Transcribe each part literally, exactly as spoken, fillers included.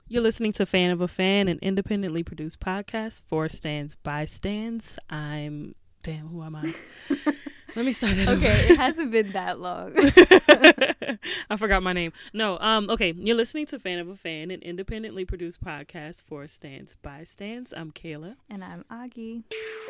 You're listening to Fan of a Fan, an independently produced podcast for stands by stands. I'm, damn, who am I? Let me start that Okay, over. it hasn't been that long. I forgot my name. No, um, okay. You're listening to Fan of a Fan, an independently produced podcast for stands by stands. I'm Kayla. And I'm Augie.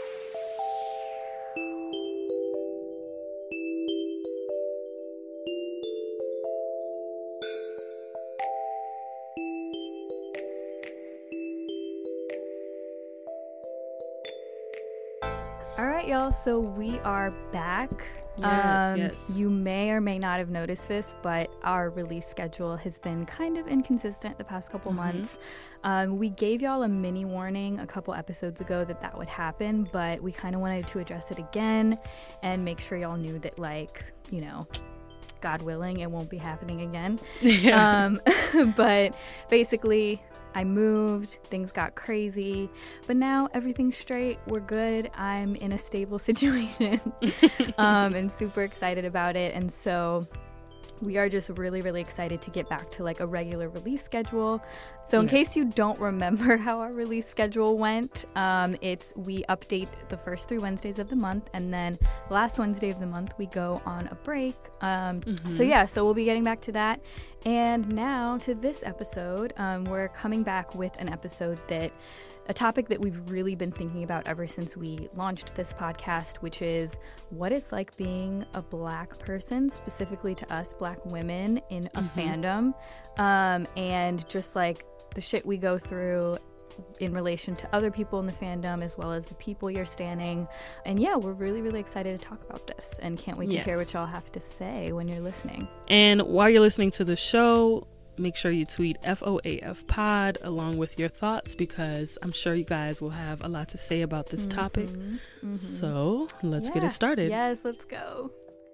All right, y'all. So we are back. Yes, um, yes. You may or may not have noticed this, but our release schedule has been kind of inconsistent the past couple Mm-hmm. months. Um, we gave y'all a mini warning a couple episodes ago that that would happen, but we kind of wanted to address it again and make sure y'all knew that, like, you know, God willing, it won't be happening again. um, but basically, I moved, things got crazy, but now everything's straight. We're good. I'm in a stable situation um, and super excited about it. And so we are just really, really excited to get back to like a regular release schedule. So in Yeah. case you don't remember how our release schedule went, um, it's we update the first three Wednesdays of the month, and then last Wednesday of the month we go on a break. Um, Mhm. So yeah, so we'll be getting back to that. And now to this episode, um, we're coming back with an episode that a topic that we've really been thinking about ever since we launched this podcast, which is what it's like being a Black person, specifically to us Black women in a Mhm. fandom, um, and just like the shit we go through in relation to other people in the fandom as well as the people you're standing. And yeah, we're really, really excited to talk about this and can't wait to Yes. hear what y'all have to say when you're listening. And while you're listening to the show, make sure you tweet F O A F pod along with your thoughts, because I'm sure you guys will have a lot to say about this topic. Mhm, mhm. So let's get Yeah. it started. Yes, let's go.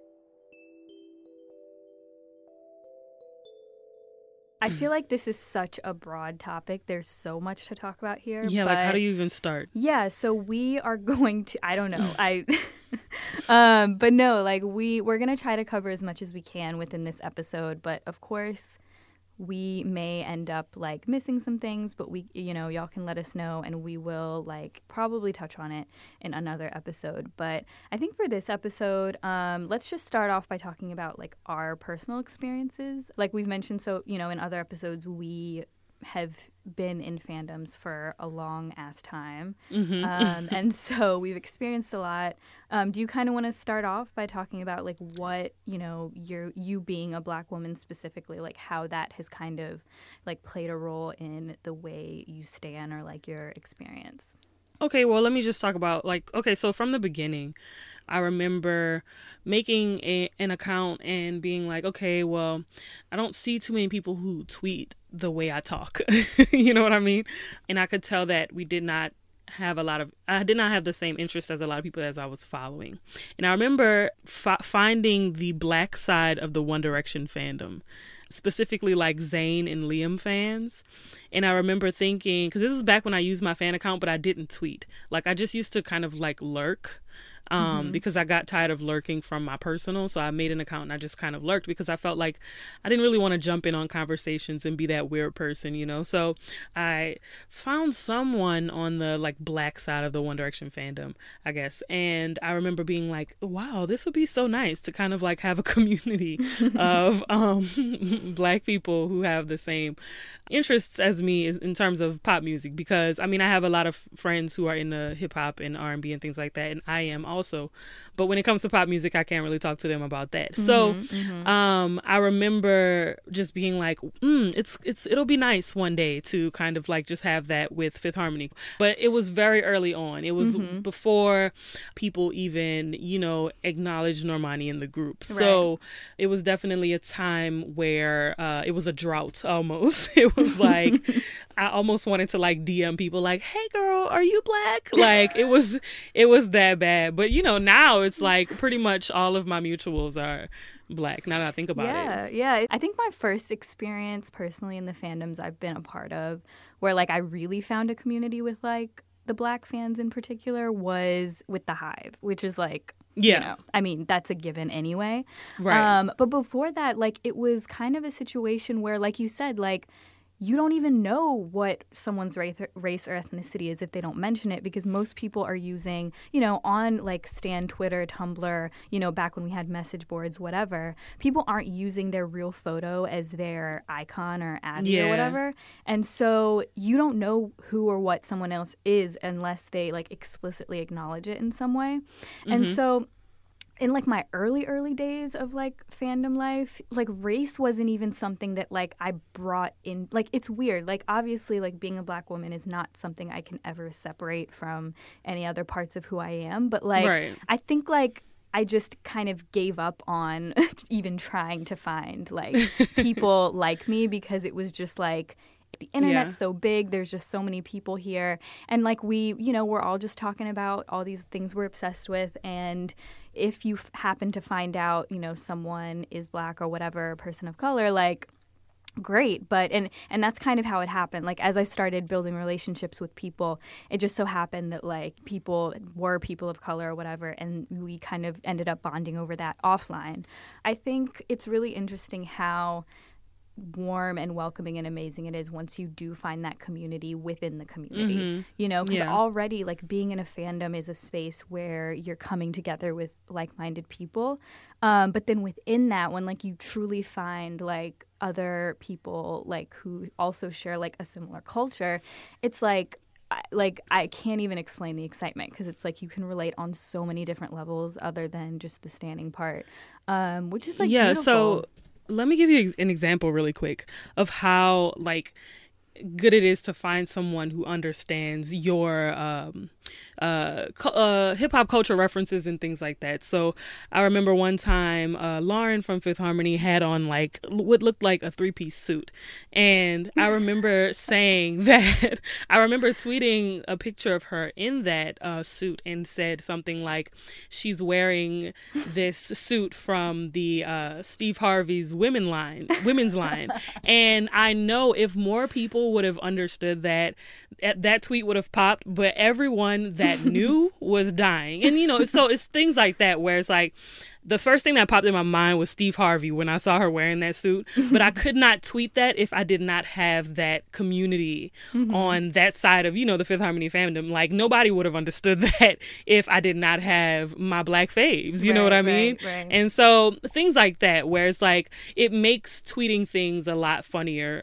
I feel like this is such a broad topic. There's so much to talk about here. Yeah, like how but- do you even start? Yeah, so we are going to I don't know. I um but no, like we we're going to try to cover as much as we can within this episode, but of course we may end up like missing some things, but we you know, y'all can let us know and we will like probably touch on it in another episode. But I think for this episode, um let's just start off by talking about like our personal experiences. Like we've mentioned, so you know, in other episodes we have been in fandoms for a long ass time. Mm-hmm. Um, and so we've experienced a lot. Um, do you kind of want to start off by talking about like what, you know, you're, you being a Black woman specifically, like how that has kind of like played a role in the way you stand or like your experience? Okay, well, let me just talk about like, okay, so from the beginning, I remember making a, an account and being like, okay, well, I don't see too many people who tweet the way I talk. You know what I mean? And I could tell that we did not have a lot of, I did not have the same interest as a lot of people as I was following. And I remember fi- finding the Black side of the One Direction fandom, specifically like Zayn and Liam fans. And I remember thinking, because this was back when I used my fan account, but I didn't tweet. Like I just used to kind of like lurk. Um, Mm-hmm. because I got tired of lurking from my personal. So I made an account and I just kind of lurked because I felt like I didn't really want to jump in on conversations and be that weird person, you know? So I found someone on the like Black side of the One Direction fandom, I guess. And I remember being like, wow, this would be so nice to kind of like have a community of um, Black people who have the same interests as me in terms of pop music. Because I mean, I have a lot of friends who are into hip hop and R and B and things like that. And I am also, but when it comes to pop music, I can't really talk to them about that. So, Mm-hmm. um, I remember just being like, mm, it's, it's, it'll be nice one day to kind of like just have that with Fifth Harmony. But it was very early on. It was Mm-hmm. before people even, you know, acknowledged Normani in the group. So Right. it was definitely a time where, uh, it was a drought almost. It was like, I almost wanted to like D M people like, hey girl, are you Black? Like it was, it was that bad. But you know, now it's like pretty much all of my mutuals are Black, now that I think about yeah, it. Yeah, I think my first experience personally in the fandoms I've been a part of, where like I really found a community with like the Black fans in particular, was with the Hive, which is like, Yeah. you know, I mean, that's a given anyway. Right. Um, but before that, like it was kind of a situation where, like you said, like you don't even know what someone's race or ethnicity is if they don't mention it, because most people are using, you know, on like Stan, Twitter, Tumblr, you know, back when we had message boards, whatever, people aren't using their real photo as their icon or ad Yeah. or whatever. And so you don't know who or what someone else is unless they like explicitly acknowledge it in some way. Mm-hmm. And so in like my early early days of like fandom life, like race wasn't even something that like I brought in. Like, it's weird, like obviously like being a Black woman is not something I can ever separate from any other parts of who I am, but like Right. I think like I just kind of gave up on even trying to find like people like me, because it was just like the internet's yeah. so big, there's just so many people here, and like we, you know, we're all just talking about all these things we're obsessed with, and if you f- happen to find out, you know, someone is Black or whatever, a person of color, like great. But and and that's kind of how it happened. Like as I started building relationships with people, it just so happened that like people were people of color or whatever, and we kind of ended up bonding over that offline. I think it's really interesting how warm and welcoming and amazing it is once you do find that community within the community, mm-hmm. you know, because yeah. already like being in a fandom is a space where you're coming together with like-minded people, um, but then within that, when like you truly find like other people like who also share like a similar culture, it's like I, like I can't even explain the excitement, because it's like you can relate on so many different levels other than just the standing part, um, which is like yeah beautiful. So let me give you an example really quick of how like good it is to find someone who understands your um, uh, uh, hip hop culture references and things like that. So I remember one time uh, Lauren from Fifth Harmony had on like what looked like a three piece suit, and I remember saying that I remember tweeting a picture of her in that uh, suit and said something like, she's wearing this suit from the uh, Steve Harvey's women line, women's line, and I know if more people would have understood that, that tweet would have popped, but everyone that knew was dying. And, you know, so it's things like that where it's like, the first thing that popped in my mind was Steve Harvey when I saw her wearing that suit, but I could not tweet that if I did not have that community mm-hmm. on that side of, you know, the Fifth Harmony fandom. Like, nobody would have understood that if I did not have my Black faves, you right, know what I mean? Right, right. And so things like that, where it's like, it makes tweeting things a lot funnier.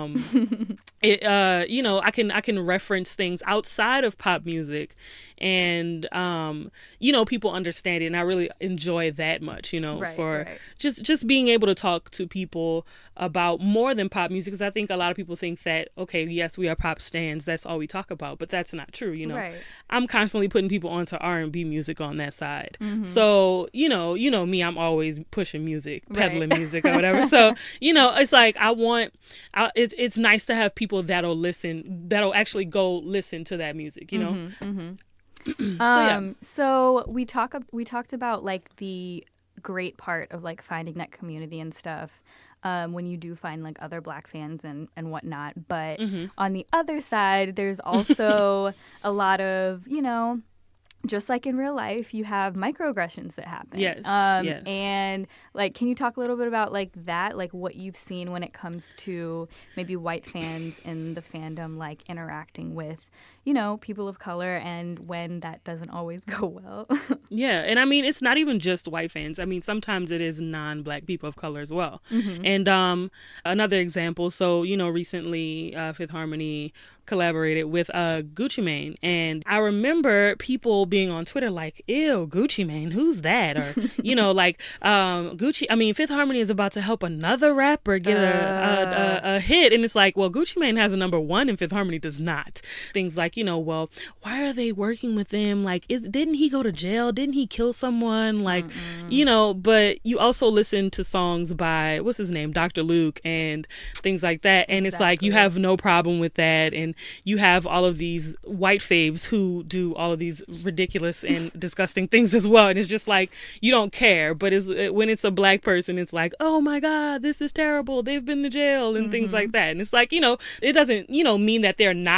Um, it, uh, you know, I can, I can reference things outside of pop music, and, um, you know, people understand it, and I really enjoy that much, you know, right, for right. just just being able to talk to people about more than pop music, because I think a lot of people think that, okay, yes, we are pop stans, that's all we talk about, but that's not true, you know. Right. I'm constantly putting people onto R and B music on that side. Mm-hmm. So, you know, you know me, I'm always pushing music, peddling right. music or whatever. So, you know, it's like I want, I, it's it's nice to have people that'll listen, that'll actually go listen to that music, you know. Mm-hmm, mm-hmm. so, yeah. Um, so we talk we talked about like the great part of like finding that community and stuff, um, when you do find like other Black fans and, and whatnot. But mm-hmm. on the other side, there's also a lot of, you know, just like in real life, you have microaggressions that happen. Yes, um, yes. And like, can you talk a little bit about like that, like what you've seen when it comes to maybe white fans in the fandom, like interacting with, you know, people of color, and when that doesn't always go well? Yeah, and I mean, it's not even just white fans. I mean, sometimes it is non-Black people of color as well. Mm-hmm. And um, another example, so, you know, recently uh, Fifth Harmony collaborated with uh, Gucci Mane, and I remember people being on Twitter like, ew, Gucci Mane, who's that? Or, you know, like, um, Gucci, I mean, Fifth Harmony is about to help another rapper get a, uh. a, a, a hit, and it's like, well, Gucci Mane has a number one and Fifth Harmony does not. Things like, you know, well, why are they working with him? Like, is didn't he go to jail? Didn't he kill someone? Like, Mm-mm. you know, but you also listen to songs by, what's his name, Doctor Luke, and things like that, and Exactly. it's like, you have no problem with that, and you have all of these white faves who do all of these ridiculous and disgusting things as well, and it's just like, you don't care. But it's, when it's a Black person, it's like, oh my God, this is terrible, they've been to jail, and mm-hmm. things like that. And it's like, you know, it doesn't, you know, mean that they're not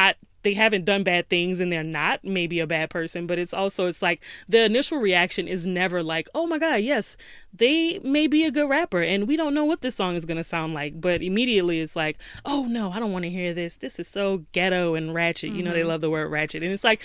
they haven't done bad things and they're not maybe a bad person, but it's also, it's like the initial reaction is never like, oh my God, yes, they may be a good rapper and we don't know what this song is going to sound like. But immediately it's like, oh no, I don't want to hear this. This is so ghetto and ratchet. Mm-hmm. You know, they love the word ratchet. And it's like,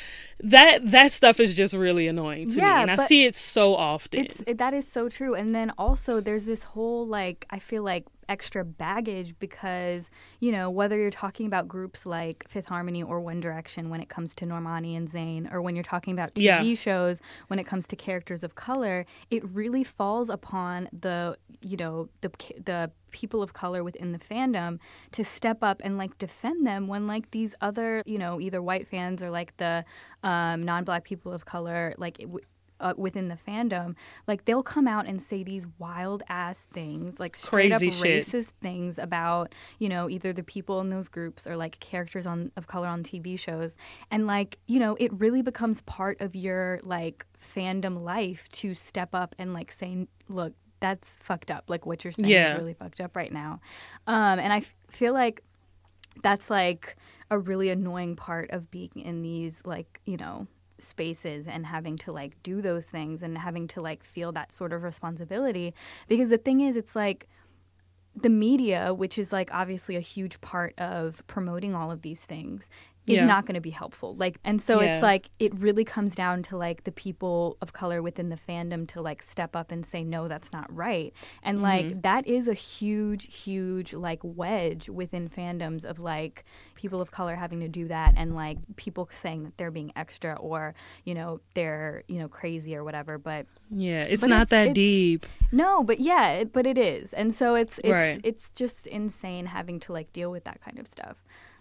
that that stuff is just really annoying to yeah, me, and I see it so often. It's it, that is so true. And then also there's this whole, like, I feel like extra baggage because, you know, whether you're talking about groups like Fifth Harmony or One Direction when it comes to Normani and Zayn, or when you're talking about T V yeah. shows when it comes to characters of color, it really falls upon the, you know, the the people of color within the fandom to step up and, like, defend them when, like, these other, you know, either white fans or, like, the um, non-black people of color, like, it, Uh, within the fandom, like, they'll come out and say these wild ass things, like straight Crazy up shit. racist things about, you know, either the people in those groups or, like, characters on of color on T V shows. And, like, you know, it really becomes part of your, like, fandom life to step up and, like, say, look, that's fucked up. Like, what you're saying yeah. is really fucked up right now. Um, and I f- feel like that's, like, a really annoying part of being in these, like, you know, spaces and having to, like, do those things and having to, like, feel that sort of responsibility. Because the thing is, it's like the media, which is, like, obviously a huge part of promoting all of these things, is yeah. not going to be helpful. Like, and so yeah. it's like it really comes down to, like, the people of color within the fandom to, like, step up and say, no, that's not right. And mm-hmm. like, that is a huge, huge, like, wedge within fandoms of, like, people of color having to do that, and, like, people saying that they're being extra or, you know, they're, you know, crazy or whatever. But yeah, it's not it's, that it's, deep. No, but yeah, it, but it is. And so it's it's right. it's just insane having to, like, deal with that kind of stuff.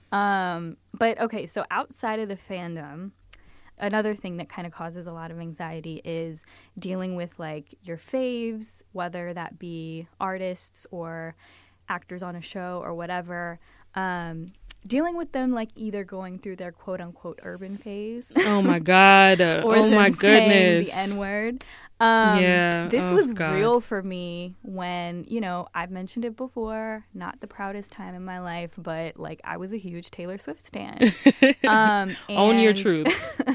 Um, but okay, so outside of the fandom, another thing that kind of causes a lot of anxiety is dealing with, like, your faves, whether that be artists or actors on a show or whatever. Um, dealing with them, like, either going through their quote unquote urban phase. Oh my God. or oh my goodness. The N word. Um, yeah. This oh, was God. real for me when, you know, I've mentioned it before, not the proudest time in my life, but, like, I was a huge Taylor Swift stan. um, Own your truth.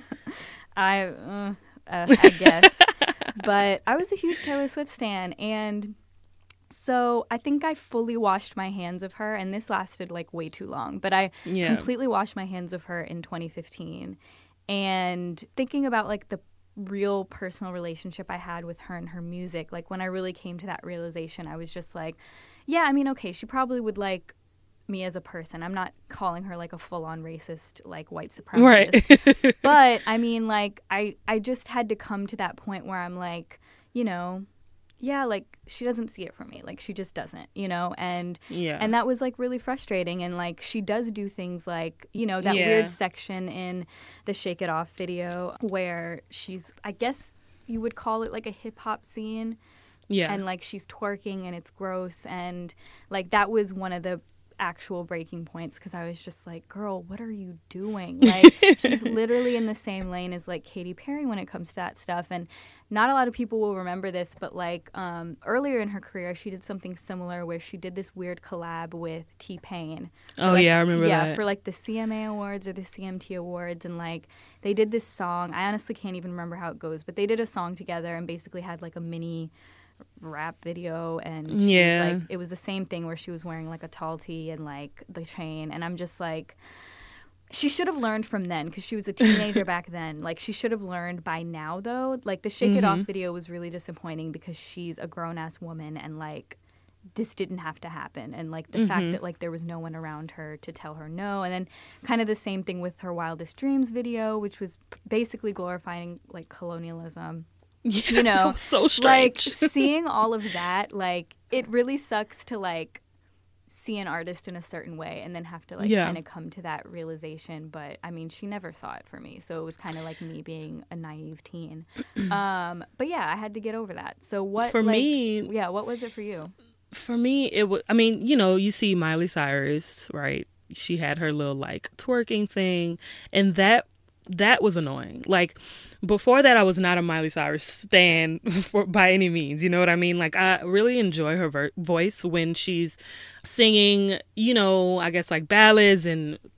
I, uh, uh, I guess. But I was a huge Taylor Swift stan, and so I think I fully washed my hands of her, and this lasted, like, way too long, but I yeah. completely washed my hands of her in twenty fifteen. And thinking about, like, the real personal relationship I had with her and her music, like, when I really came to that realization, I was just like, yeah, I mean, okay, she probably would like me as a person. I'm not calling her, like, a full-on racist, like, white supremacist. Right. But I mean, like, I I just had to come to that point where I'm like, you know, yeah, like, she doesn't see it for me. Like, she just doesn't, you know? And yeah. and that was, like, really frustrating. And, like, she does do things like, you know, that yeah. weird section in the Shake It Off video where she's, I guess you would call it, like, a hip-hop scene. Yeah. And, like, she's twerking and it's gross. And, like, that was one of the actual breaking points because I was just like, girl, what are you doing? Like, she's literally in the same lane as, like, Katy Perry when it comes to that stuff. And not a lot of people will remember this, but, like, um, earlier in her career, she did something similar where she did this weird collab with T-Pain. Oh, like, yeah, I remember yeah, that. Yeah, for, like, the C M A Awards or the C M T Awards. And, like, they did this song. I honestly can't even remember how it goes, but they did a song together and basically had, like, a mini rap video, and she yeah. was, like, it was the same thing where she was wearing, like, a tall tee and, like, the chain. And I'm just like, she should have learned from then because she was a teenager back then. Like, she should have learned by now, though. Like, the Shake mm-hmm. It Off video was really disappointing because she's a grown-ass woman and, like, this didn't have to happen. And, like, the mm-hmm. fact that, like, there was no one around her to tell her no. And then kind of the same thing with her Wildest Dreams video, which was basically glorifying, like, colonialism. Yeah, you know, so strange. Like, seeing all of that, like, it really sucks to, like, see an artist in a certain way and then have to, like, yeah. kind of come to that realization. But I mean, she never saw it for me, so it was kind of like me being a naive teen. um, but yeah, I had to get over that. So what for like, me? Yeah, what was it for you? For me, it was. I mean, you know, you see Miley Cyrus, right? She had her little, like, twerking thing, and that. That was annoying. Like, before that, I was not a Miley Cyrus stan for, by any means. You know what I mean? Like, I really enjoy her ver- voice when she's singing, you know, I guess, like, ballads and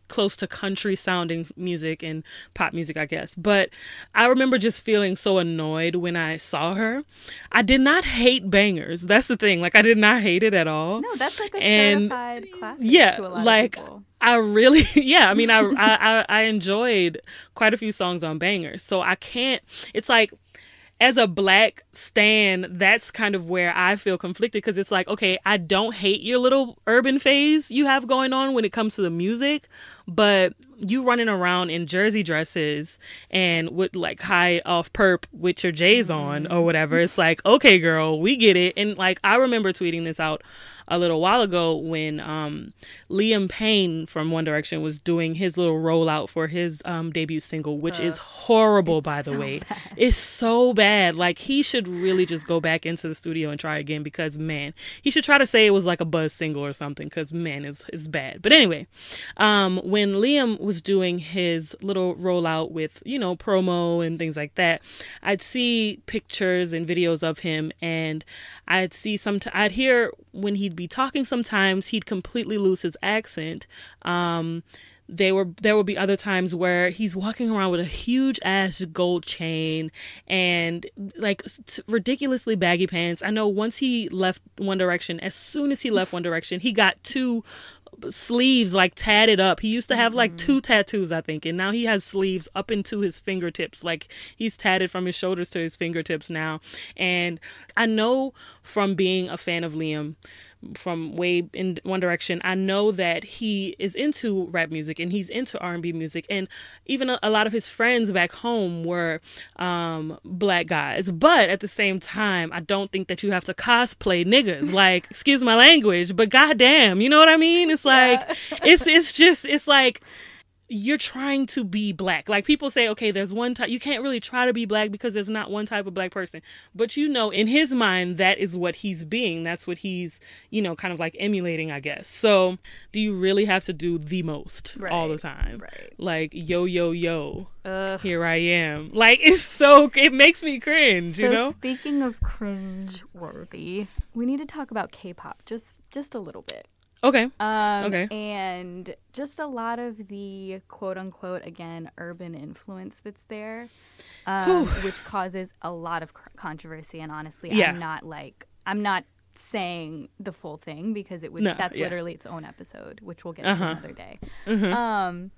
close to country sounding music and pop music, I guess. But I remember just feeling so annoyed when I saw her. I did not hate bangers. That's the thing. Like, I did not hate it at all. No, that's like a and certified classic yeah, to a lot like, of people. I really, yeah, I mean, I, I, I enjoyed quite a few songs on bangers. So I can't, it's like, as a Black stan, that's kind of where I feel conflicted, because it's like, okay, I don't hate your little urban phase you have going on when it comes to the music, but you running around in jersey dresses and with like high off perp with your J's on or whatever. It's like, okay, girl, we get it. And like, I remember tweeting this out a little while ago when um, Liam Payne from One Direction was doing his little rollout for his um, debut single, which uh, is horrible, by the so way. Bad. It's so bad. Like, he should really just go back into the studio and try again, because, man, he should try to say it was like a buzz single or something, because, man, it's, it's bad. But anyway, um, when Liam was doing his little rollout with, you know, promo and things like that, I'd see pictures and videos of him, and I'd see some, t- I'd hear when he'd be talking, sometimes he'd completely lose his accent. Um, they were there would be other times where he's walking around with a huge ass gold chain and like t- ridiculously baggy pants. I know once he left One Direction, as soon as he left One Direction, he got two sleeves like tatted up. He used to have like two tattoos, I think, and now he has sleeves up into his fingertips. Like, he's tatted from his shoulders to his fingertips now. And I know from being a fan of Liam from way in One Direction, I know that he is into rap music and he's into R and B music, and even a, a lot of his friends back home were um Black guys. But at the same time, I don't think that you have to cosplay niggas. Like, excuse my language, but goddamn, you know what I mean? It's like, yeah. it's it's just it's like, you're trying to be Black. Like, people say, okay, there's one type, you can't really try to be Black because there's not one type of Black person. But, you know, in his mind, that is what he's being. That's what he's, you know, kind of like emulating, I guess. So do you really have to do the most right. all the time? Right. Like, yo, yo, yo, Ugh. here I am. Like, it's so, it makes me cringe, so you know? Speaking of cringe worthy, we need to talk about K-pop just just a little bit. Okay. Um, okay. And just a lot of the quote unquote, again, urban influence that's there, um, which causes a lot of controversy. And honestly, yeah. I'm not like, I'm not saying the full thing, because it would, no, that's yeah. literally its own episode, which we'll get uh-huh. to another day. Mm-hmm. Um,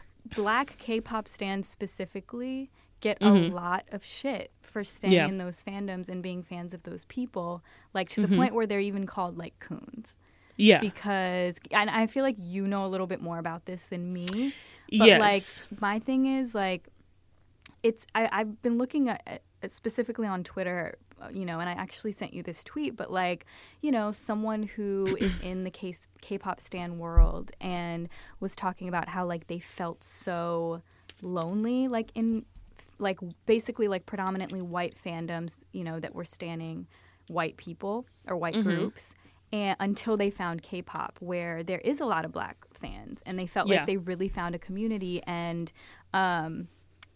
Black K-pop stans specifically get mm-hmm. a lot of shit for staying yeah. in those fandoms and being fans of those people, like to the mm-hmm. point where they're even called like coons. Yeah. Because, and I feel like you know a little bit more about this than me. Yes. But, like, my thing is, like, it's, I, I've been looking at, at, specifically on Twitter, you know, and I actually sent you this tweet, but, like, you know, someone who is in the K- K-pop stan world and was talking about how, like, they felt so lonely, like, in, like, basically, like, predominantly white fandoms, you know, that were standing white people or white mm-hmm. groups. And until they found K-pop, where there is a lot of Black fans, and they felt yeah. like they really found a community, and um,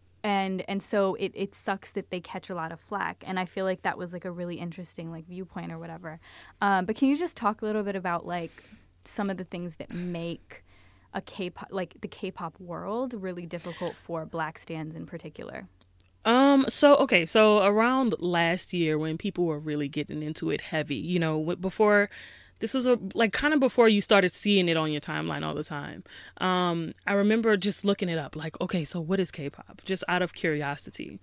and and so it, it sucks that they catch a lot of flack. And I feel like that was like a really interesting like viewpoint or whatever. Um, but can you just talk a little bit about like some of the things that make a K-pop, like the K-pop world, really difficult for Black stans in particular? Um, so, okay, so around last year when people were really getting into it heavy, you know, before, this was a, like kind of before you started seeing it on your timeline all the time. Um, I remember just looking it up, like, okay, so what is K-pop? Just out of curiosity.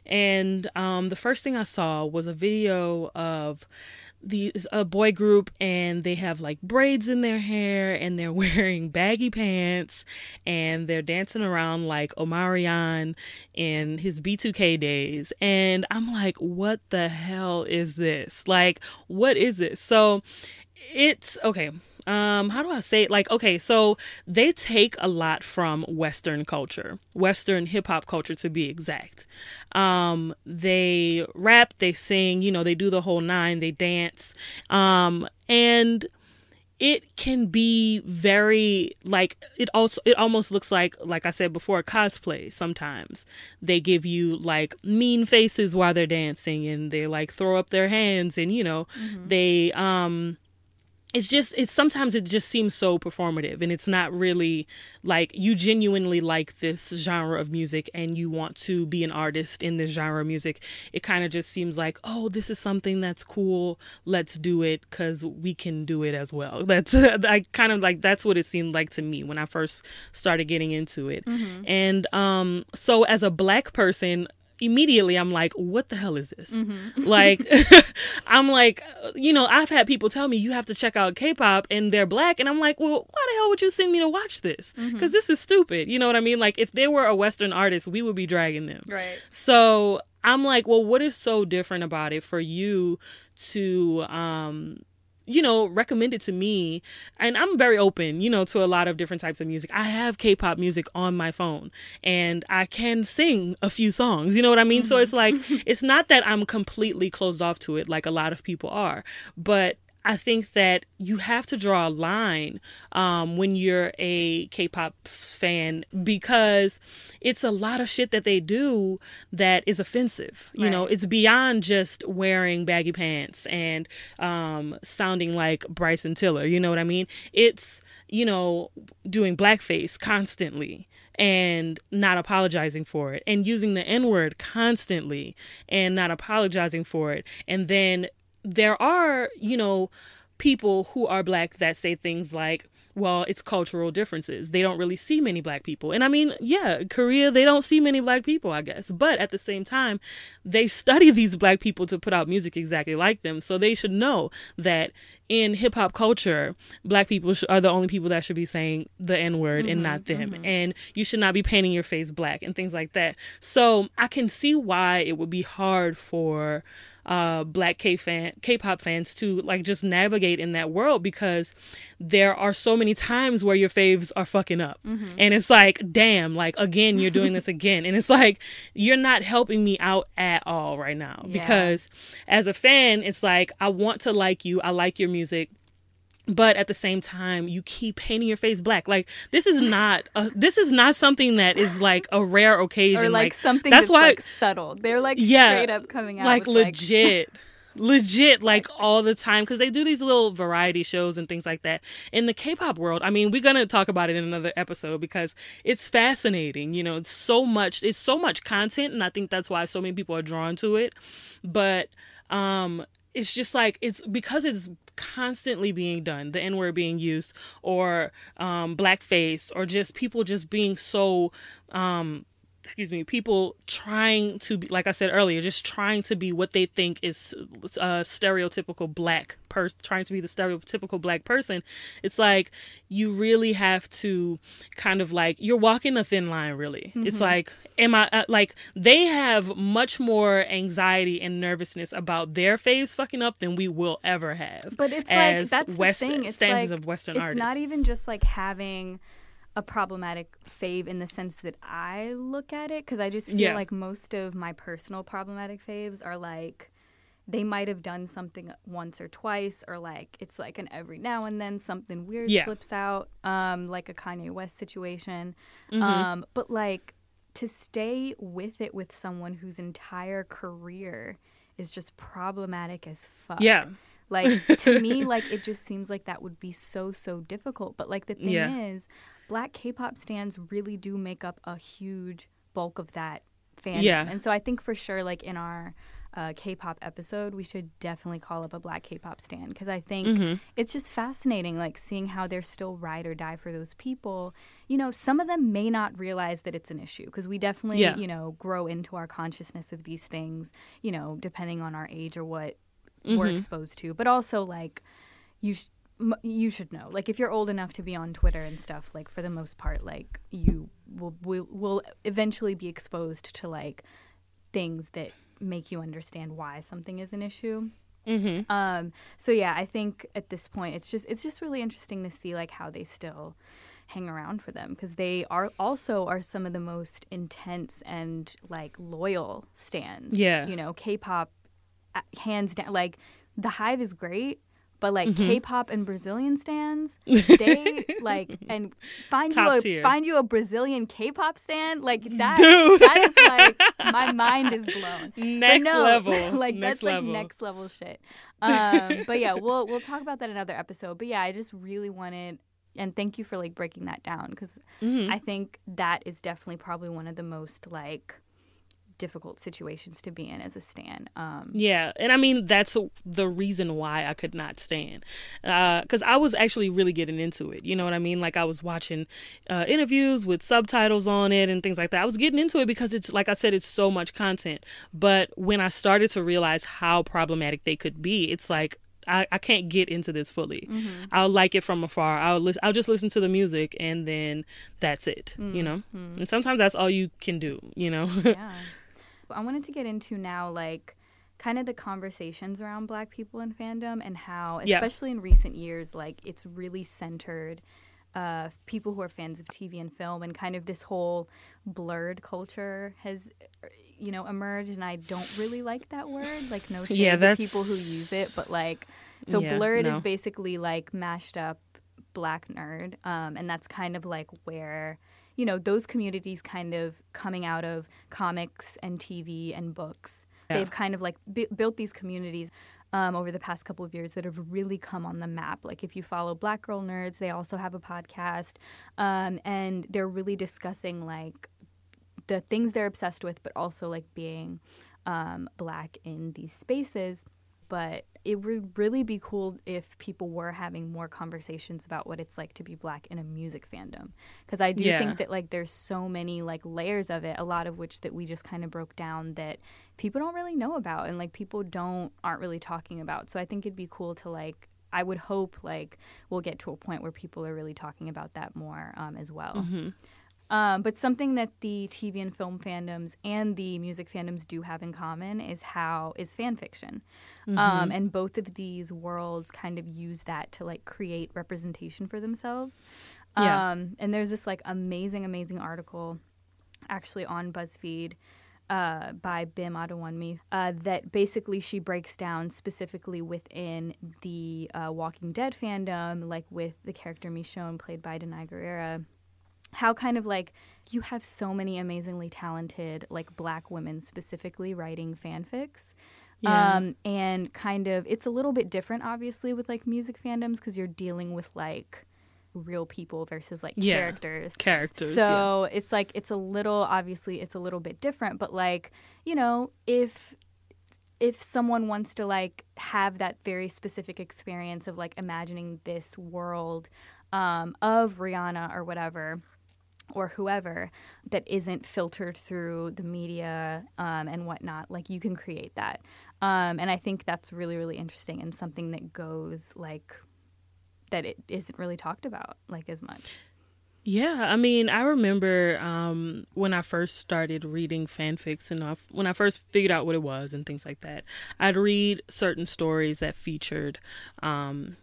And um, the first thing I saw was a video of the a boy group, and they have like braids in their hair, and they're wearing baggy pants, and they're dancing around like Omarion in his B two K days. And I'm like, what the hell is this? Like, what is this? So it's okay. Um, how do I say it? Like, okay, so they take a lot from Western culture, Western hip hop culture to be exact. Um, they rap, they sing, you know, they do the whole nine, they dance. Um, and it can be very like, it also, it almost looks like, like I said before, cosplay. Sometimes they give you like mean faces while they're dancing, and they like throw up their hands, and, you know, mm-hmm. they, um, it's just, it's sometimes it just seems so performative, and it's not really like you genuinely like this genre of music and you want to be an artist in this genre of music. It kind of just seems like, oh, this is something that's cool. Let's do it because we can do it as well. That's I kind of like, that's what it seemed like to me when I first started getting into it. Mm-hmm. And um, so as a Black person, immediately I'm like, what the hell is this? Mm-hmm. Like, I'm like, you know, I've had people tell me you have to check out K-pop and they're Black. And I'm like, well, why the hell would you send me to watch this? Because mm-hmm. this is stupid. You know what I mean? Like, if they were a Western artist, we would be dragging them. Right. So I'm like, well, what is so different about it for you to, um, you know, recommend it to me? And I'm very open, you know, to a lot of different types of music. I have K-pop music on my phone and I can sing a few songs, you know what I mean? Mm-hmm. So it's like, it's not that I'm completely closed off to it like a lot of people are, but I think that you have to draw a line um, when you're a K-pop fan, because it's a lot of shit that they do that is offensive. You right. know, it's beyond just wearing baggy pants and um, sounding like Bryson Tiller. You know what I mean? It's, you know, doing blackface constantly and not apologizing for it, and using the N-word constantly and not apologizing for it. And then there are, you know, people who are Black that say things like, well, it's cultural differences. They don't really see many Black people. And I mean, yeah, Korea, they don't see many Black people, I guess. But at the same time, they study these Black people to put out music exactly like them. So they should know that in hip hop culture, Black people sh- are the only people that should be saying the N-word mm-hmm, and not them. Mm-hmm. And you should not be painting your face black and things like that. So I can see why it would be hard for uh, Black K fan, K-pop fans to like just navigate in that world, because there are so many times where your faves are fucking up. Mm-hmm. And it's like, damn, like, again, you're doing this again. And it's like, you're not helping me out at all right now. Yeah. Because as a fan, it's like, I want to like you. I like your music. But at the same time, you keep painting your face black. Like, this is not a, this is not something that is like a rare occasion. Or like, like something that's, that's why, like subtle. They're like yeah, straight up coming out like with legit. Like... legit, like all the time, because they do these little variety shows and things like that in the K-pop world. I mean, we're gonna talk about it in another episode because it's fascinating. You know, it's so much, it's so much content, and I think that's why so many people are drawn to it. But um, it's just like, it's because it's constantly being done, the N-word being used, or um, blackface, or just people just being so. Um, excuse me, people trying to be, like I said earlier, just trying to be what they think is a stereotypical Black person, trying to be the stereotypical Black person. It's like, you really have to kind of like, you're walking a thin line, really. Mm-hmm. It's like, am I, uh, like, they have much more anxiety and nervousness about their faves fucking up than we will ever have. But it's like, that's West, the thing. It's standards like, of Western it's artists. It's not even just like having a problematic fave in the sense that I look at it, because I just feel yeah. like most of my personal problematic faves are like, they might have done something once or twice, or like it's like an every now and then something weird yeah. slips out, um, like a Kanye West situation. Mm-hmm. Um, but like, to stay with it with someone whose entire career is just problematic as fuck. Yeah. Like, to me, like, it just seems like that would be so, so difficult. But like, the thing yeah. is, Black K-pop stans really do make up a huge bulk of that fandom. Yeah. And so I think for sure, like, in our uh, K-pop episode, we should definitely call up a Black K-pop stan, because I think mm-hmm. it's just fascinating, like, seeing how they're still ride or die for those people. You know, some of them may not realize that it's an issue, because we definitely, yeah. you know, grow into our consciousness of these things, you know, depending on our age or what mm-hmm. we're exposed to. But also, like, you sh- you should know, like, if you're old enough to be on Twitter and stuff, like, for the most part, like, you will will, will eventually be exposed to, like, things that make you understand why something is an issue. Mm-hmm. Um, so yeah, I think at this point, it's just it's just really interesting to see, like, how they still hang around for them, because they are also are some of the most intense and, like, loyal stans. Yeah, you know, K-pop, hands down. Like, the Hive is great, But like Mm-hmm. K-pop and Brazilian stans, they like and find Top you a tier. find you a Brazilian K-pop stan like that. Dude. That is like my mind is blown. Next But no, level. like next that's like level. next level shit. Um, but yeah, we'll we'll talk about that in another episode. But yeah, I just really wanted, and thank you for like breaking that down because Mm-hmm. I think that is definitely probably one of the most like difficult situations to be in as a stan. Um, Yeah, and I mean that's the reason why I could not stand, because I was actually really getting into it. You know what I mean? Like I was watching uh, interviews with subtitles on it and things like that. I was getting into it because it's like I said, it's so much content. But when I started to realize how problematic they could be, it's like I, I can't get into this fully. Mm-hmm. I'll like it from afar. I'll lis- I'll just listen to the music and then that's it. Mm-hmm. You know, and sometimes that's all you can do. You know. yeah. I wanted to get into now, like, kind of the conversations around Black people in fandom and how, Yeah. especially in recent years, like, it's really centered uh, people who are fans of T V and film, and kind of this whole blurred culture has, you know, emerged. And I don't really like that word. Like, no shade Yeah, to that's- people who use it, but like, so Yeah, blurred no. is basically like mashed up Black nerd, um, and that's kind of like where, you know, those communities kind of coming out of comics and T V and books. Yeah. They've kind of like b- built these communities um, over the past couple of years that have really come on the map. Like if you follow Black Girl Nerds, they also have a podcast, um, and they're really discussing like the things they're obsessed with, but also like being um, Black in these spaces. But it would really be cool if people were having more conversations about what it's like to be Black in a music fandom. Because I do Yeah. think that like there's so many like layers of it, a lot of which that we just kind of broke down that people don't really know about and like people don't aren't really talking about. So I think it'd be cool to like, I would hope like we'll get to a point where people are really talking about that more um, as well. Mm-hmm. Um, but something that the T V and film fandoms and the music fandoms do have in common is how is fan fiction. Mm-hmm. Um, and both of these worlds kind of use that to like create representation for themselves. Yeah. Um, and there's this like amazing, amazing article actually on BuzzFeed uh, by Bim Adewunmi uh, that basically she breaks down specifically within the uh, Walking Dead fandom, like with the character Michonne played by Denai Guerrera, how kind of like you have so many amazingly talented like Black women specifically writing fanfics. Yeah. Um, and kind of it's a little bit different obviously with like music fandoms because you're dealing with like real people versus like Yeah. characters. Characters. yeah. So it's like it's a little obviously it's a little bit different, but like, you know, if if someone wants to like have that very specific experience of like imagining this world um, of Rihanna or whatever, or whoever that isn't filtered through the media um, and whatnot, like you can create that. Um, and I think that's really, really interesting and something that goes like that it isn't really talked about like as much. Yeah, I mean, I remember um, when I first started reading fanfics and I, when I first figured out what it was and things like that, I'd read certain stories that featured um,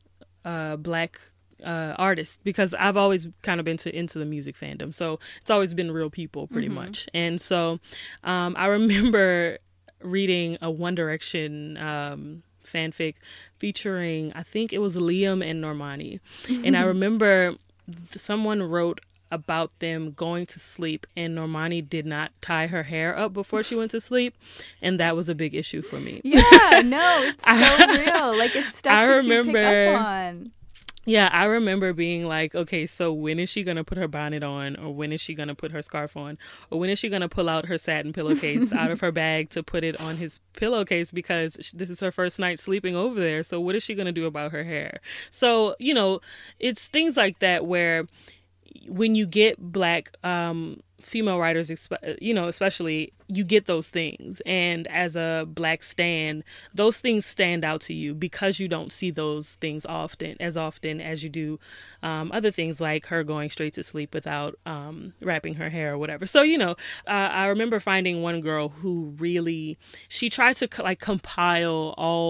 uh, Black uh, artists because I've always kind of been to, into the music fandom. So it's always been real people pretty Mhm. much. And so um, I remember reading a One Direction um, fanfic featuring, I think it was Liam and Normani. And I remember someone wrote about them going to sleep and Normani did not tie her hair up before she went to sleep, and that was a big issue for me. Yeah, no, it's so real. Like it's stuff I that you remember- pick up on. Yeah, I remember being like, okay, so when is she going to put her bonnet on, or when is she going to put her scarf on, or when is she going to pull out her satin pillowcase out of her bag to put it on his pillowcase because sh- this is her first night sleeping over there. So what is she going to do about her hair? So, you know, it's things like that where when you get Black um, female writers, expe- you know, especially, you get those things. And as a Black stan, those things stand out to you because you don't see those things often, as often as you do um, other things like her going straight to sleep without um, wrapping her hair or whatever. So, you know, uh, I remember finding one girl who really, she tried to like compile all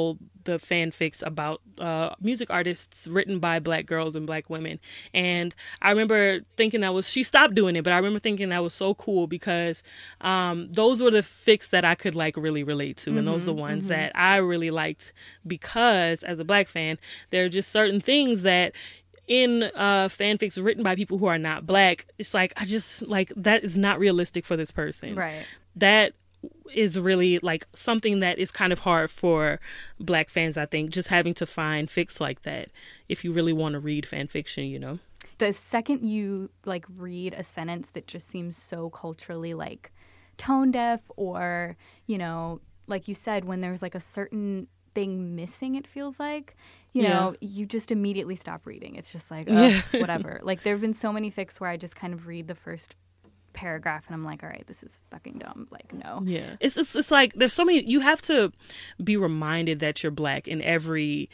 the fanfics about uh, music artists written by Black girls and Black women. And I remember thinking that was, she stopped doing it, but I remember thinking that was so cool because um, those were the fics that I could like really relate to. Mm-hmm, and those are the ones mm-hmm. that I really liked because as a Black fan, there are just certain things that in uh, fanfics written by people who are not Black, it's like, I just like, that is not realistic for this person. Right. That is really like something that is kind of hard for Black fans, I think, just having to find fics like that if you really want to read fan fiction, you know? The second you like read a sentence that just seems so culturally like tone deaf or, you know, like you said, when there's like a certain thing missing, it feels like, you yeah. know, you just immediately stop reading. It's just like, ugh, whatever. Like there have been so many fics where I just kind of read the first paragraph and I'm like, all right, this is fucking dumb. Like, no. Yeah. It's, it's it's like there's so many, you have to be reminded that you're Black in every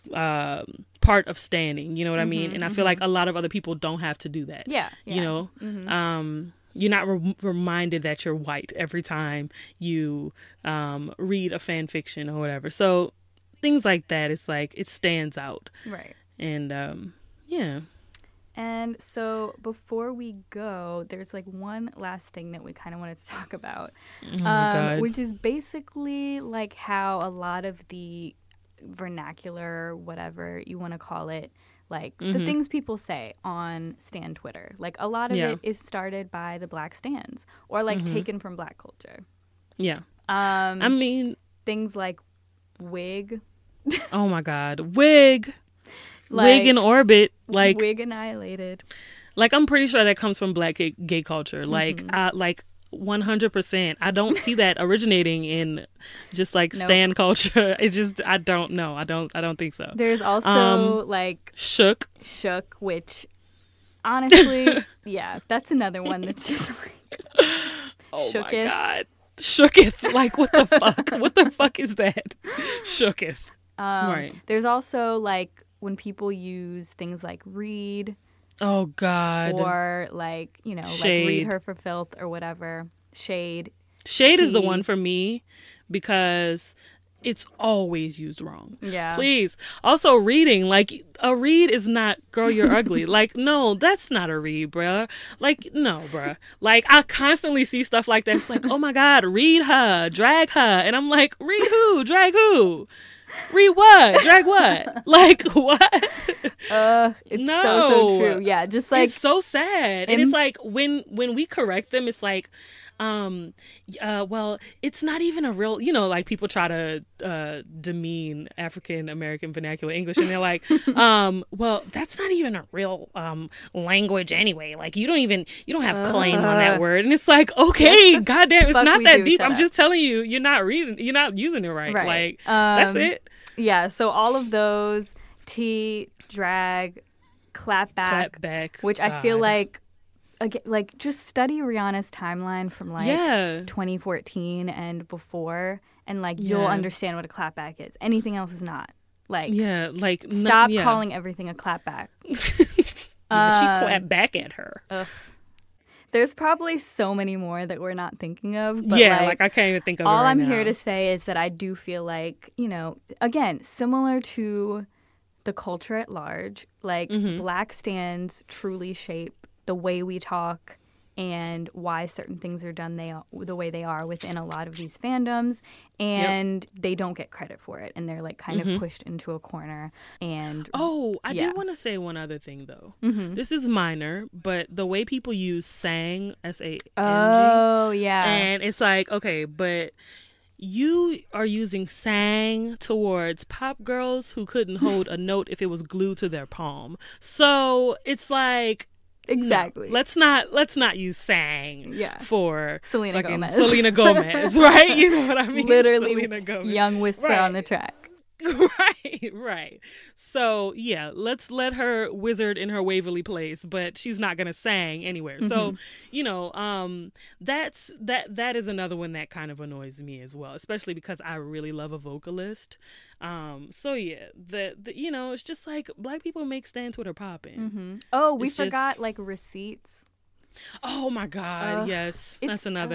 uh, part of standing, you know what mm-hmm, I mean? And I mm-hmm. feel like a lot of other people don't have to do that. Yeah. yeah. You know? Mm-hmm. Um, you're not re- reminded that you're white every time you um, read a fan fiction or whatever. So things like that, it's like, it stands out. Right. And um, yeah. And so before we go, there's like one last thing that we kind of wanted to talk about, oh my um, God. which is basically like how a lot of the vernacular, whatever you want to call it, like mm-hmm. the things people say on Stan Twitter, like a lot of yeah. it is started by the Black Stans or like mm-hmm. taken from Black culture. Yeah. Um, I mean, things like wig. Oh my God. Wig. Like, wig in orbit, like wig annihilated. Like I'm pretty sure that comes from Black gay, gay culture. Like, mm-hmm. uh, like one hundred percent. I don't see that originating in just like nope. Stan culture. It just, I don't know. I don't, I don't think so. There's also um, like Shook, Shook, which honestly, yeah, that's another one that's just like, oh Shooketh. my God, Shooketh. Like what the fuck? What the fuck is that? Shooketh. Um, right. There's also like when people use things like read. Oh God. Or like, you know, Shade. like read her for filth or whatever. Shade. Shade tea. is the one for me because it's always used wrong. Yeah. Please. Also reading, like a read is not girl, you're ugly. Like, no, that's not a read, bruh. Like, no, bruh. Like I constantly see stuff like that. It's like, oh my God, read her, drag her. And I'm like, read who? Drag who? Read what? Drag what? Like what? Uh, it's no. so so true. Yeah, just like it's so sad. In- and it's like when when we correct them, it's like, um, uh, well, it's not even a real. You know, like people try to uh, demean African American vernacular English, and they're like, um, well, that's not even a real um language anyway. Like you don't even you don't have claim uh, on that word, and it's like, okay, yes, goddamn, it's not that deep. I'm up. just telling you, you're not reading, you're not using it right. right. Like um, that's it. Yeah. So all of those tea, drag, clap back, clap back, which God. I feel like. Again, like just study Rihanna's timeline from like yeah. twenty fourteen and before, and like yeah. you'll understand what a clapback is. Anything else is not. Like yeah, like stop no, yeah. calling everything a clapback. yeah, um, she clapped back at her. Ugh. There's probably so many more that we're not thinking of. But yeah, like, like I can't even think of. All it right I'm now. here to say is that I do feel like, you know, again, similar to the culture at large, like mm-hmm. Black stans truly shape the way we talk and why certain things are done they the way they are within a lot of these fandoms, and yep. they don't get credit for it, and they're like kind mm-hmm. of pushed into a corner. And oh, I yeah. do want to say one other thing though. Mm-hmm. This is minor, but the way people use sang, S A N G, oh yeah, and it's like okay, but you are using sang towards pop girls who couldn't hold a note if it was glued to their palm. So it's like. Exactly. No, let's not let's not use sang yeah. for Selena Gomez. Selena Gomez, right? You know what I mean? Literally, Selena Gomez. Young Whisper right. on the track. Right, right. So yeah, let's let her wizard in her Waverly Place, but she's not gonna sang anywhere. Mm-hmm. So you know, um, that's that that is another one that kind of annoys me as well, especially because I really love a vocalist. Um, so yeah, the, the you know, it's just like Black people make Stan Twitter popping. Mm-hmm. Oh, we it's forgot just... like receipts. Oh my God, uh, yes, that's another. Uh,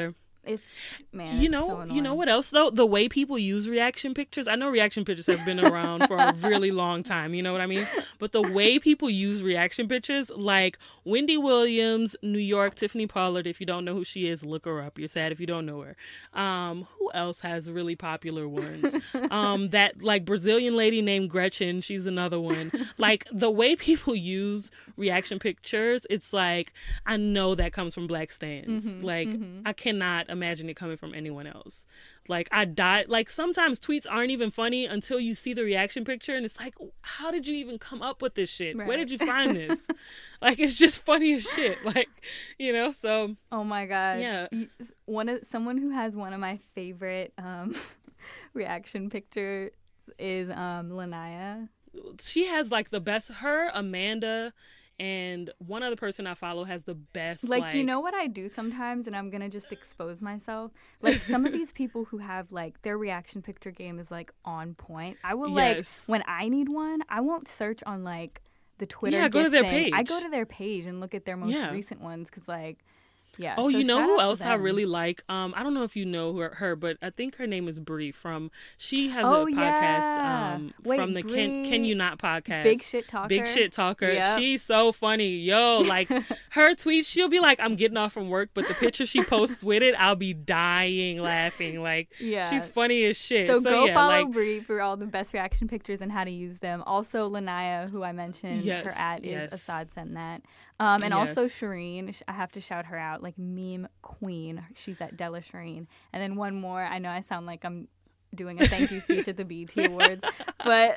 It's, man, You it's know, so you know annoying. what else though? The way people use reaction pictures. I know reaction pictures have been around for a really long time. You know what I mean? But the way people use reaction pictures, like Wendy Williams, New York, Tiffany Pollard. If you don't know who she is, look her up. You're sad if you don't know her. Um, who else has really popular ones? um, that like Brazilian lady named Gretchen. She's another one. Like the way people use reaction pictures, it's like I know that comes from Black stans. Mm-hmm, like mm-hmm. I cannot imagine it coming from anyone else. Like I die. Like sometimes tweets aren't even funny until you see the reaction picture, and it's like, how did you even come up with this shit? Right. Where did you find this? Like it's just funny as shit. Like, you know. So Oh my god. Yeah. You- One of someone who has one of my favorite um, reaction pictures is um, Lanaya. she has like the best. Her, Amanda, and one other person I follow has the best. Like, Like, you know what I do sometimes, and I'm gonna just expose myself. Like some of these people who have like their reaction picture game is like on point. I will Yes. like when I need one, I won't search on like the Twitter. Yeah, go to GIF their thing. I page. go to their page and look at their most Yeah. recent ones because like, yeah. Oh, so you know shout who out to else I them. really like? Um, I don't know if you know her, her, but I think her name is Bree from. She has Oh, a podcast. yeah. Um, Wait, from the Can Bree- Can You Not podcast. Big Shit Talker. Big Shit Talker. Yep. She's so funny. Yo, like her tweets, she'll be like, I'm getting off from work, but the picture she posts with it, I'll be dying laughing. Like, Yeah. she's funny as shit. So, So, go yeah, follow like, Bree for all the best reaction pictures and how to use them. Also, Lanaya, who I mentioned, Yes, her at is yes. Assad Sent That. Um, and also Yes. Shireen, sh- I have to shout her out, like meme queen. She's at Della Shireen. And then one more, I know I sound like I'm doing a thank you speech at the B E T Awards, but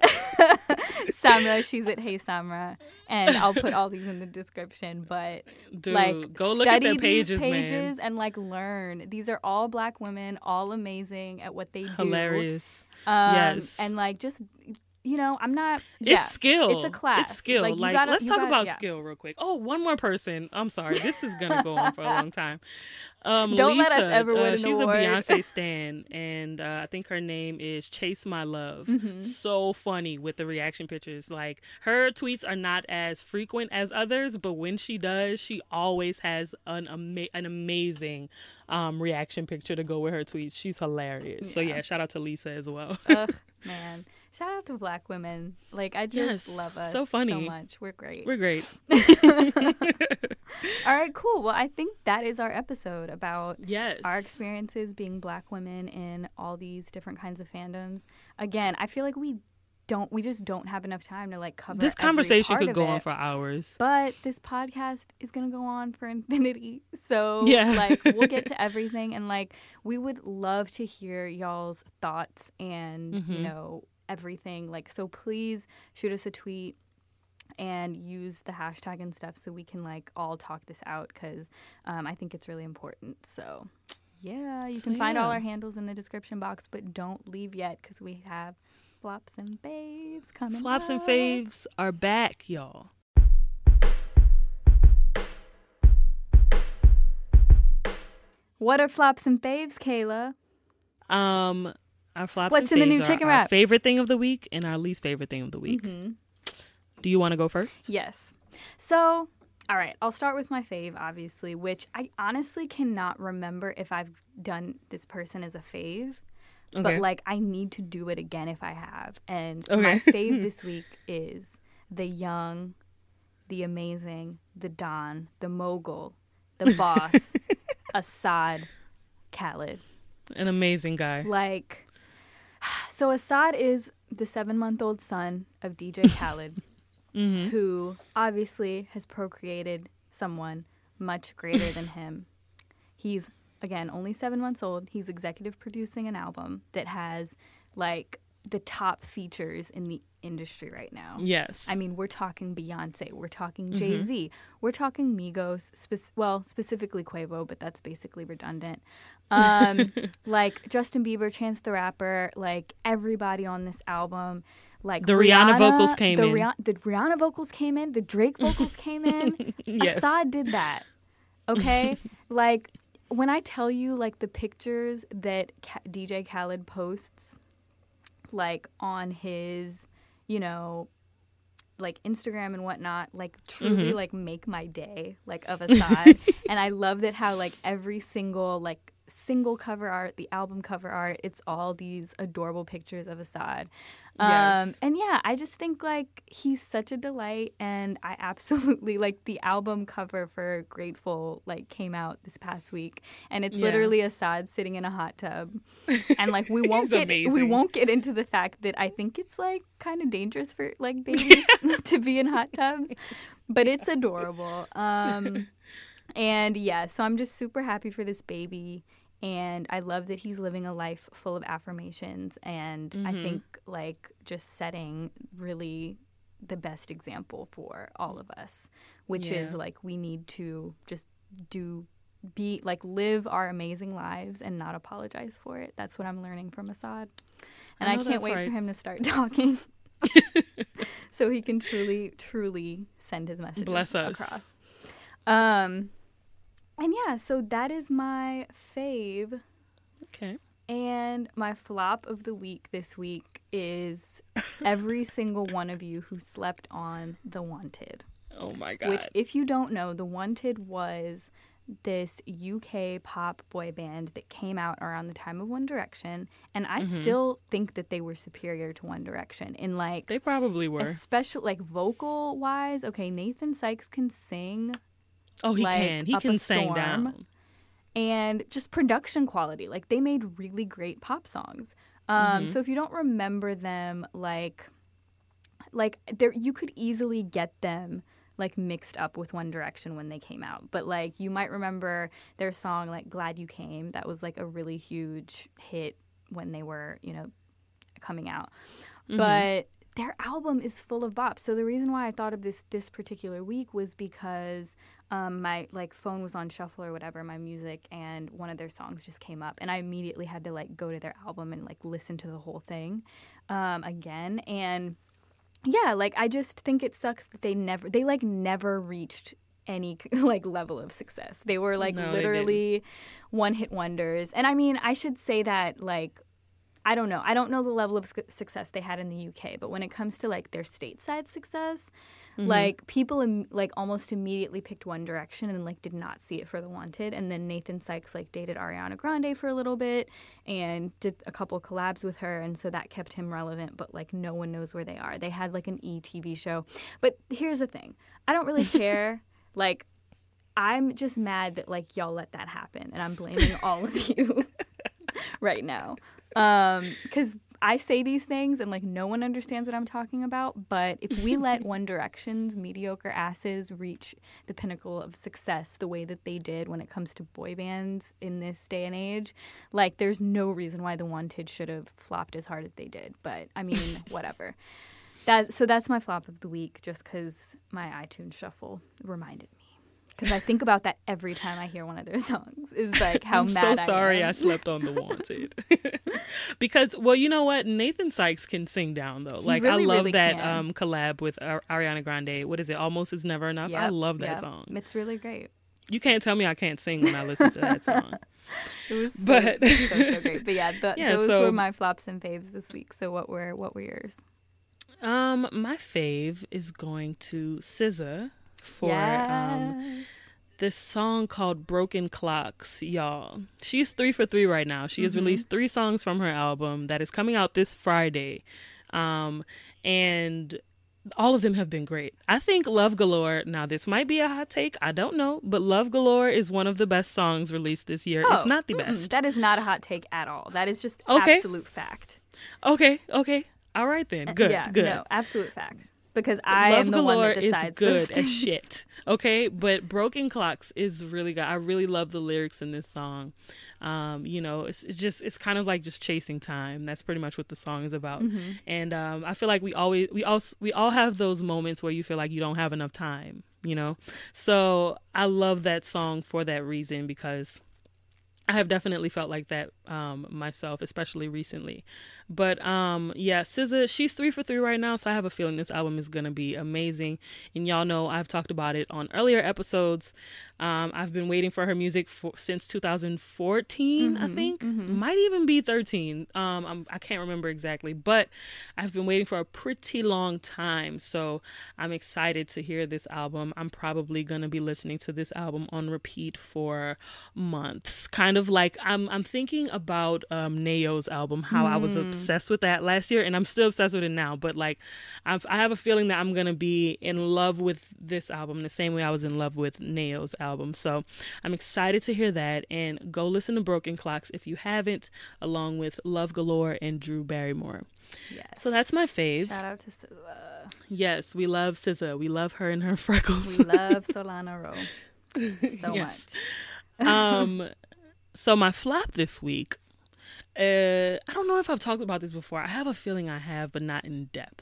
Samra, she's at Hey Samra, and I'll put all these in the description. But dude, like, go look at study their pages, these pages man. and like learn. These are all Black women, all amazing at what they do. Hilarious. Um, Yes. And like just, you know, I'm not. It's yeah, skill. It's a class. It's skill. Like, Like, you gotta- let's you talk gotta- about yeah. skill real quick. Oh, one more person. I'm sorry. This is gonna go on for a long time. Um, Don't let Lisa, us ever win uh, an she's award. a Beyonce stan, and uh, I think her name is Chase My Love. Mm-hmm. So funny with the reaction pictures. Like her tweets are not as frequent as others, but when she does, she always has an ama- an amazing um, reaction picture to go with her tweets. She's hilarious. So Yeah. yeah, shout out to Lisa as well. Ugh, man. Shout out to Black women. Like, I just Yes, love us so funny. so much. We're great. We're great. All right, cool. Well, I think that is our episode about Yes. our experiences being Black women in all these different kinds of fandoms. Again, I feel like we don't, we just don't have enough time to like cover This every conversation part could of go it. on for hours. But this podcast is going to go on for infinity. So, Yeah. like, we'll get to everything. And, like, we would love to hear y'all's thoughts and, you Mhm. know, everything. Like, so please shoot us a tweet and use the hashtag and stuff so we can, like, all talk this out because um, I think it's really important. So, yeah, you So, can find all yeah. our handles in the description box, but don't leave yet because we have flops and faves coming Flops and up. faves are back, y'all. What are flops and faves, Kayla? Um, our flops What's and in the faves new are chicken our wrap? favorite thing of the week and our least favorite thing of the week. Mm-hmm. Do you want to go first? Yes. So, all right, I'll start with my fave, obviously, which I honestly cannot remember if I've done this person as a fave. Okay. But, like, I need to do it again if I have. And Okay. my fave this week is the young, the amazing, the Don, the mogul, the boss, Assad Khaled. An amazing guy. Like, so Assad is the seven-month-old son of D J Khaled, Mm-hmm. who obviously has procreated someone much greater than him. He's, again, only seven months old. He's executive producing an album that has, like, the top features in the industry right now. Yes. I mean, we're talking Beyonce, we're talking Mm-hmm. Jay-Z, we're talking Migos, spe- well, specifically Quavo, but that's basically redundant. Um, like Justin Bieber, Chance the Rapper, like everybody on this album. Like The Rihanna vocals came the in. Rih- the Rihanna vocals came in. The Drake vocals came in. Yes. Assad did that. Okay? Like, when I tell you, like, the pictures that Ka- D J Khaled posts, like, on his, you know, like, Instagram and whatnot, like, truly, Mhm. like, make my day, like, of Assad. And I love that how, like, every single, like, single cover art, the album cover art, it's all these adorable pictures of Assad. Yes. Um, and yeah, I just think like he's such a delight, and I absolutely like the album cover for Grateful like came out this past week, and it's Yeah. literally Assad sitting in a hot tub, and like we won't He's get we amazing. won't get into the fact that I think it's like kind of dangerous for like babies to be in hot tubs, but it's adorable. Um, and yeah, so I'm just super happy for this baby. And I love that he's living a life full of affirmations, and I Mhm. think like just setting really the best example for all of us, which is Yeah. like we need to just do be like live our amazing lives and not apologize for it. That's what I'm learning from Assad. And I I, know can't that's wait right. for him to start talking so he can truly truly send his messages Bless us. across. Um And yeah, so that is my fave. Okay. And my flop of the week this week is every single one of you who slept on The Wanted. Oh my God. Which, if you don't know, The Wanted was this U K pop boy band that came out around the time of One Direction. And I Mhm. still think that they were superior to One Direction in like, They probably were. especially like vocal wise. Okay, Nathan Sykes can sing. Oh, he like, can. He Up a can sing Storm. down. And just production quality. Like, they made really great pop songs. Um, Mhm. So if you don't remember them, like, like there, you could easily get them, like, mixed up with One Direction when they came out. But, like, you might remember their song, like, Glad You Came. That was, like, a really huge hit when they were, you know, coming out. Mhm. But their album is full of bops. So the reason why I thought of this this particular week was because um, my like phone was on shuffle or whatever, my music, and one of their songs just came up, and I immediately had to like go to their album and like listen to the whole thing um, again. And yeah, like I just think it sucks that they never they like never reached any like level of success. They were like No, they literally one hit wonders. And I mean, I should say that like I don't know. I don't know the level of su- success they had in the U K, but when it comes to like their stateside success, Mhm. like people Im- like almost immediately picked One Direction and like did not see it for The Wanted. And then Nathan Sykes like dated Ariana Grande for a little bit and did a couple collabs with her, and so that kept him relevant. But like no one knows where they are. They had like an E T V show. But here's the thing: I don't really care. Like I'm just mad that like y'all let that happen, and I'm blaming all of you right now. Um, because I say these things and like no one understands what I'm talking about. But if we let One Direction's mediocre asses reach the pinnacle of success the way that they did when it comes to boy bands in this day and age, like there's no reason why The Wanted should have flopped as hard as they did. But I mean, whatever. That so that's my flop of the week, just because my iTunes shuffle reminded me. Because I think about that every time I hear one of their songs. Is like how I'm mad so sorry I I, am. slept on The Wanted. Because, well, you know what? Nathan Sykes can sing down, though. He Like, really, I love really that can. um, collab with Ar- Ariana Grande. What is it? Almost Is Never Enough. I Yep, love that yep. song. It's really great. You can't tell me I can't sing when I listen to that song. It was so, But- so, so great. But yeah, th- Yeah, those so- were my flops and faves this week. So what were what were yours? Um, my fave is going to S Z A for um, yes. this song called Broken Clocks, y'all. She's three for three right now. She has Mhm. released three songs from her album that is coming out this Friday. Um, and all of them have been great. I think Love Galore, now this might be a hot take, I don't know, but Love Galore is one of the best songs released this year, if not the mm-mm, best. That is not a hot take at all. That is just Okay. absolute fact. Okay, okay. All right then. Good, yeah, good. No, absolute fact. Because I Love am the Galore one that is decides good those as things. shit. Okay, but Broken Clocks is really good. I really love the lyrics in this song. Um, you know, it's, it's just it's kind of like just chasing time. That's pretty much what the song is about. Mm-hmm. And um, I feel like we always we all we all have those moments where you feel like you don't have enough time. You know, so I love that song for that reason, because I have definitely felt like that um, myself, especially recently. But um, yeah, S Z A, she's three for three right now, so I have a feeling this album is going to be amazing. And y'all know I've talked about it on earlier episodes. Um, I've been waiting for her music for, since two thousand fourteen, I Mhm, think. mhm. Might even be thirteen. Um, I'm, I can't remember exactly. But I've been waiting for a pretty long time. So I'm excited to hear this album. I'm probably going to be listening to this album on repeat for months. Kind kind of like I'm I'm thinking about um Neo's album, how mm. I was obsessed with that last year, and I'm still obsessed with it now, but like I've, I have a feeling that I'm gonna be in love with this album the same way I was in love with Neo's album. So I'm excited to hear that, and go listen to Broken Clocks if you haven't, along with Love Galore and Drew Barrymore. Yes. So that's my fave. Shout out to S Z A. Yes, we love S Z A. We love her and her freckles. We love Solana Rowe so yes. much. um, so my flop this week, uh, I don't know if I've talked about this before. I have a feeling I have, but not in depth.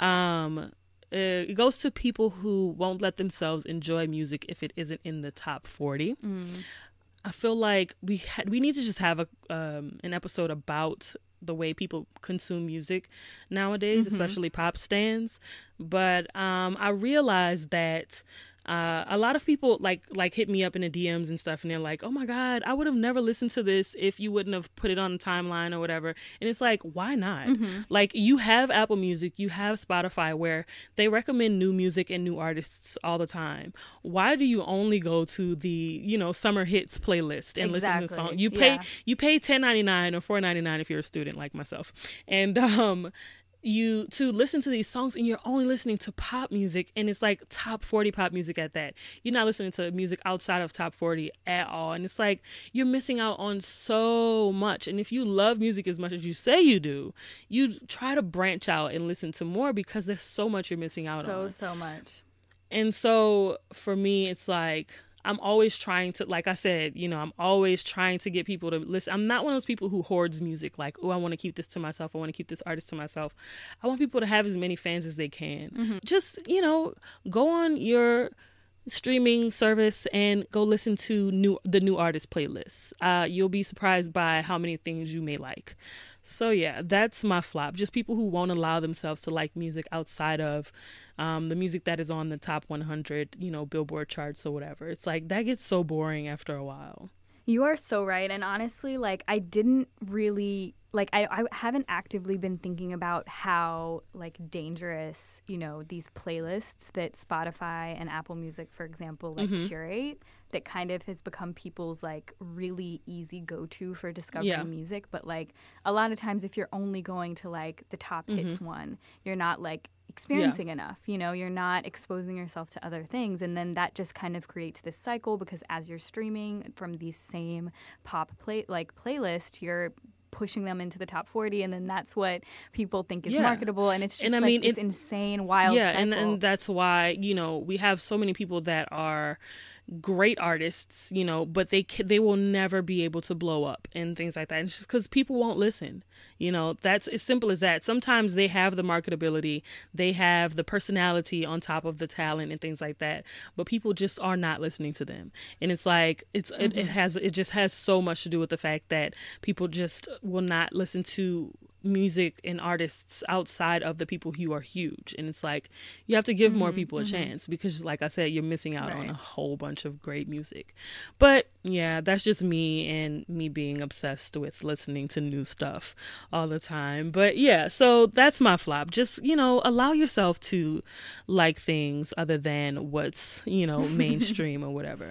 Um, it goes to people who won't let themselves enjoy music if it isn't in the top forty. Mm. I feel like we ha- we need to just have a um, an episode about the way people consume music nowadays, mm-hmm. especially pop stans. But um, I realized that uh, a lot of people like like hit me up in the D Ms and stuff, and they're like, "Oh my God, I would have never listened to this if you wouldn't have put it on the timeline or whatever." And it's like, why not? Mm-hmm. Like, you have Apple Music, you have Spotify, where they recommend new music and new artists all the time. Why do you only go to the, you know, summer hits playlist and exactly. listen to the song? You pay yeah. you pay ten ninety-nine or four ninety-nine if you're a student like myself, and um. you to listen to these songs, and you're only listening to pop music, and it's like top forty pop music at that. You're not listening to music outside of top forty at all, and it's like you're missing out on so much. And if you love music as much as you say you do, you try to branch out and listen to more, because there's so much you're missing out so, on. So so much. And so for me, it's like I'm always trying to, like I said, you know, I'm always trying to get people to listen. I'm not one of those people who hoards music, like, oh, I want to keep this to myself. I want to keep this artist to myself. I want people to have as many fans as they can. Mm-hmm. Just, you know, go on your streaming service and go listen to new the new artist playlists. Uh, you'll be surprised by how many things you may like. So yeah, that's my flop. Just people who won't allow themselves to like music outside of um, the music that is on the top one hundred, you know, Billboard charts or whatever. It's like, that gets so boring after a while. You are so right. And honestly, like, I didn't really, like, I, I haven't actively been thinking about how, like, dangerous, you know, these playlists that Spotify and Apple Music, for example, like, mm-hmm. curate, that kind of has become people's, like, really easy go-to for discovering yeah. music. But, like, a lot of times if you're only going to, like, the top mm-hmm. hits one, you're not, like, experiencing yeah. enough, you know, you're not exposing yourself to other things, and then that just kind of creates this cycle, because as you're streaming from these same pop play like playlists, you're pushing them into the top forty, and then that's what people think is yeah. marketable, and it's just and I like mean, this it, insane wild yeah cycle. and and that's why, you know, we have so many people that are great artists, you know, but they they will never be able to blow up and things like that. And it's just because people won't listen. You know, that's as simple as that. Sometimes they have the marketability, they have the personality on top of the talent and things like that, but people just are not listening to them. And it's like it's mm-hmm. it, it has it just has so much to do with the fact that people just will not listen to music and artists outside of the people who are huge. And it's like, you have to give mm-hmm, more people a mm-hmm. chance, because like I said, you're missing out right. on a whole bunch of great music. But yeah, that's just me and me being obsessed with listening to new stuff all the time. But yeah, so that's my flop. Just, you know, allow yourself to like things other than what's, you know, mainstream or whatever.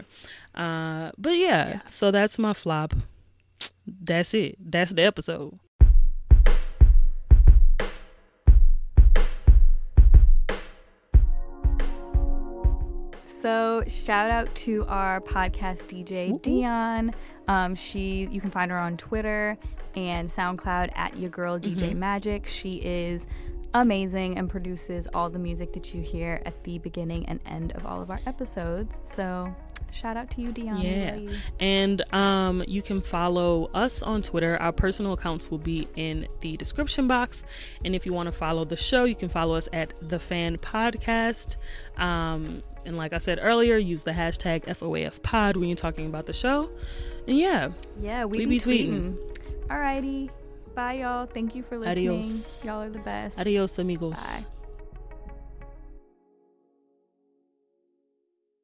Uh but yeah, yeah, so that's my flop. That's it. That's the episode. So shout out to our podcast D J, Ooh. Dion. Um, she, you can find her on Twitter and SoundCloud at your girl D J mm-hmm. Magic. She is amazing and produces all the music that you hear at the beginning and end of all of our episodes. So shout out to you, Dion. Yeah. You. And um, you can follow us on Twitter. Our personal accounts will be in the description box. And if you want to follow the show, you can follow us at The Fan Podcast. Um, and like I said earlier, use the hashtag F O A F pod when you're talking about the show. And yeah. Yeah, we, we be, be tweeting. tweeting. Alrighty. Bye, y'all. Thank you for listening. Adios. Y'all are the best. Adios, amigos. Bye.